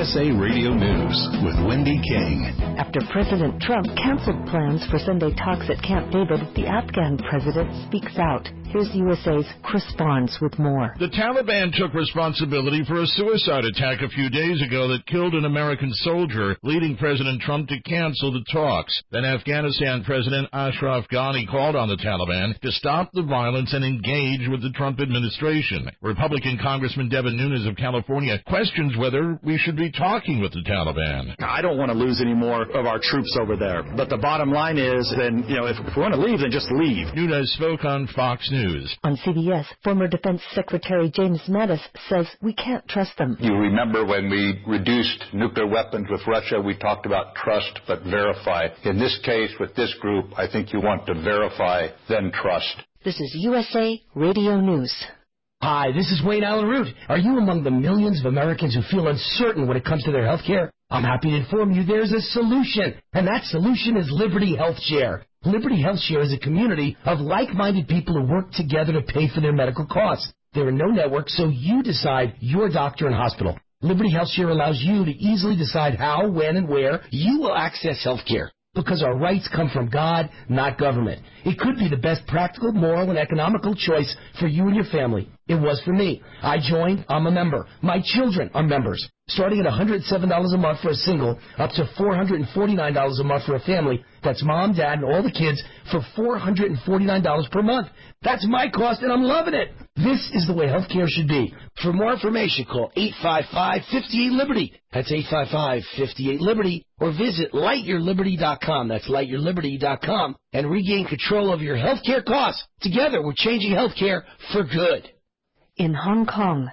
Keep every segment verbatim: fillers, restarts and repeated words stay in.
S A Radio News with Wendy King. After President Trump canceled plans for Sunday talks at Camp David, the Afghan president speaks out. Here's U S A's Chris Barnes with more. The Taliban took responsibility for a suicide attack a few days ago that killed an American soldier, leading President Trump to cancel the talks. Then Afghanistan President Ashraf Ghani called on the Taliban to stop the violence and engage with the Trump administration. Republican Congressman Devin Nunes of California questions whether we should be talking with the Taliban. I don't want to lose any more of our troops over there. But the bottom line is, then, you know, if we want to leave, then just leave. Nunes spoke on Fox News. On C B S, former Defense Secretary James Mattis says we can't trust them. You remember when we reduced nuclear weapons with Russia, we talked about trust but verify. In this case, with this group, I think you want to verify, then trust. This is U S A Radio News. Hi, this is Wayne Allen Root. Are you among the millions of Americans who feel uncertain when it comes to their health care? I'm happy to inform you there's a solution, and that solution is Liberty Health Share. Liberty Health Share is a community of like-minded people who work together to pay for their medical costs. There are no networks, so you decide your doctor and hospital. Liberty Health Share allows you to easily decide how, when, and where you will access health care, because our rights come from God, not government. It could be the best practical, moral, and economical choice for you and your family. It was for me. I joined. I'm a member. My children are members. Starting at one hundred seven dollars a month for a single, up to four hundred forty-nine dollars a month for a family. That's mom, dad, and all the kids for four hundred forty-nine dollars per month. That's my cost, and I'm loving it. This is the way healthcare should be. For more information, call eight five five, five eight, Liberty. That's eight five five, five eight, Liberty. Or visit light your liberty dot com. That's light your liberty dot com. And regain control of your healthcare costs. Together, we're changing healthcare for good. In Hong Kong,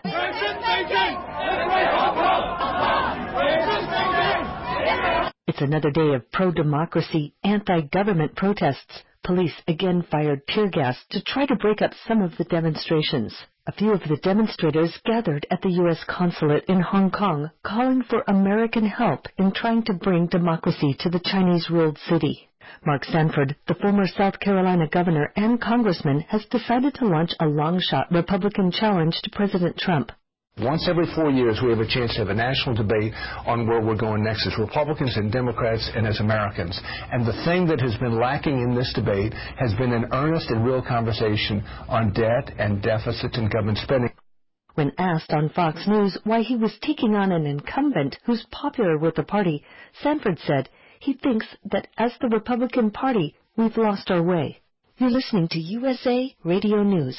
it's another day of pro-democracy, anti-government protests. Police again fired tear gas to try to break up some of the demonstrations. A few of the demonstrators gathered at the U S consulate in Hong Kong, calling for American help in trying to bring democracy to the Chinese-ruled city. Mark Sanford, the former South Carolina governor and congressman, has decided to launch a long-shot Republican challenge to President Trump. Once every four years, we have a chance to have a national debate on where we're going next as Republicans and Democrats and as Americans. And the thing that has been lacking in this debate has been an earnest and real conversation on debt and deficit and government spending. When asked on Fox News why he was taking on an incumbent who's popular with the party, Sanford said he thinks that as the Republican Party, we've lost our way. You're listening to U S A Radio News.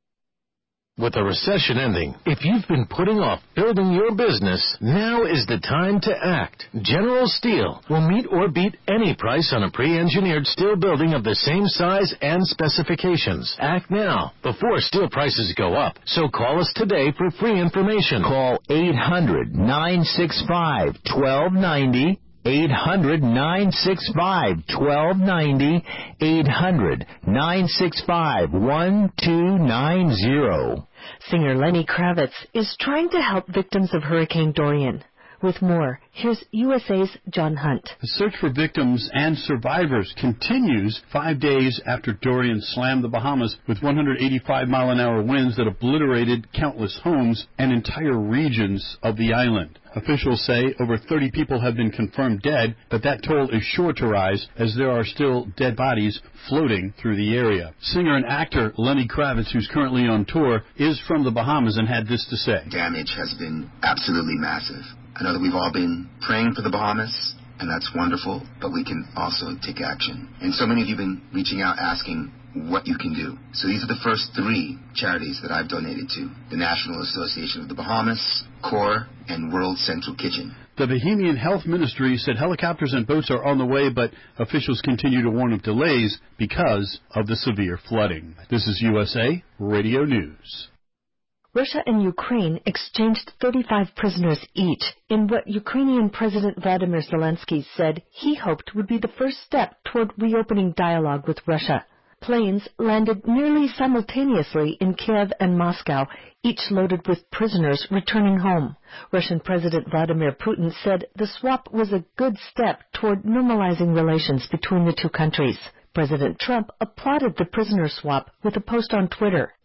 With the recession ending, if you've been putting off building your business, now is the time to act. General Steel will meet or beat any price on a pre-engineered steel building of the same size and specifications. Act now, before steel prices go up. So call us today for free information. Call eight hundred, nine six five, one two nine zero. eight hundred, nine six five, one two nine zero. eight hundred, nine six five, one two nine zero. Singer Lenny Kravitz is trying to help victims of Hurricane Dorian. With more, here's U S A's John Hunt. The search for victims and survivors continues five days after Dorian slammed the Bahamas with one hundred eighty-five mile an hour winds that obliterated countless homes and entire regions of the island. Officials say over thirty people have been confirmed dead, but that toll is sure to rise as there are still dead bodies floating through the area. Singer and actor Lenny Kravitz, who's currently on tour, is from the Bahamas and had this to say. Damage has been absolutely massive. I know that we've all been praying for the Bahamas, and that's wonderful, but we can also take action. And so many of you have been reaching out asking what you can do. So these are the first three charities that I've donated to: the National Association of the Bahamas, CORE, and World Central Kitchen. The Bahamian Health Ministry said helicopters and boats are on the way, but officials continue to warn of delays because of the severe flooding. This is U S A Radio News. Russia and Ukraine exchanged thirty-five prisoners each in what Ukrainian President Vladimir Zelensky said he hoped would be the first step toward reopening dialogue with Russia. Planes landed nearly simultaneously in Kiev and Moscow, each loaded with prisoners returning home. Russian President Vladimir Putin said the swap was a good step toward normalizing relations between the two countries. President Trump applauded the prisoner swap with a post on Twitter.